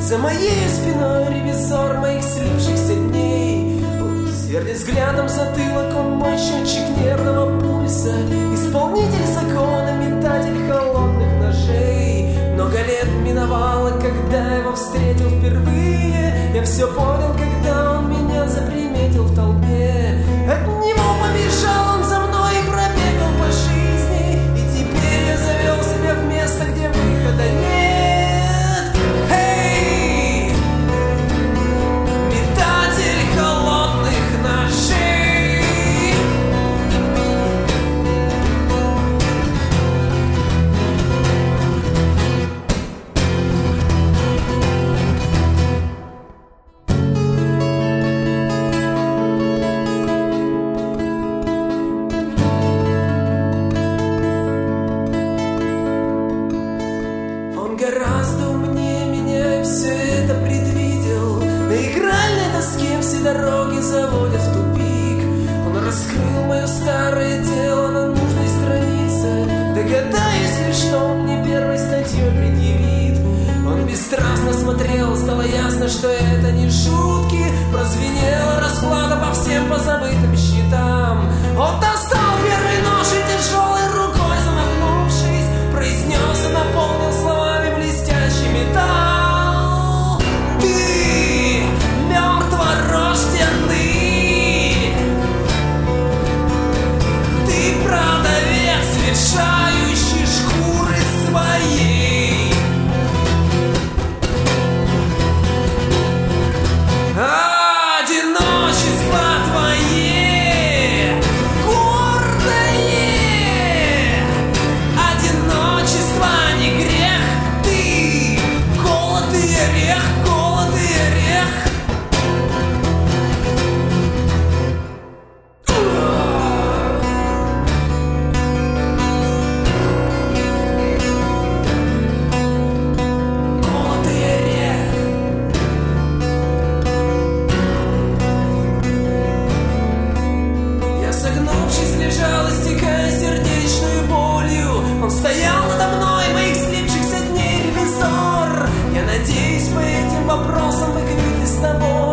За моей спиной ревизор моих слипшихся дней. Сверлит взглядом затылок, он мой счетчик нервного пульса. Исполнитель закона, метатель холодных ножей. Много лет миновало, когда его встретил впервые. Я все понял, когда он меня заприметил в толпе. От него побежал он за мной и пробегал по жизни. И теперь я завел себя в место, где выхода нет. Эй, метатель холодных ножей. Гораздо умнее меня и все это предвидел. На игральной доске все дороги заводят в тупик. Он раскрыл мое старое дело на нужной странице. Догадаюсь лишь, что он мне первой статьей предъявит. Он бесстрастно смотрел, стало ясно, что это не шутки. Прозвенела расплата по всем позабытым счетам. Он достал первый нож и тяжелой рукой замахнувшись, произнес и наполнил словами блестящий металл. Ты мертворожденный, ты продавец, лишающий шкуры своей. Одиночество твое гордое, одиночество не грех, ты голодный орех, голодный орех. Голодный орех. Я, согнувшись, лежал, истекая сердечной болью. Он стоял надо мной, моих слипшихся дней ревизор. Я надеюсь, по этим вопросам мы квиты с тобой.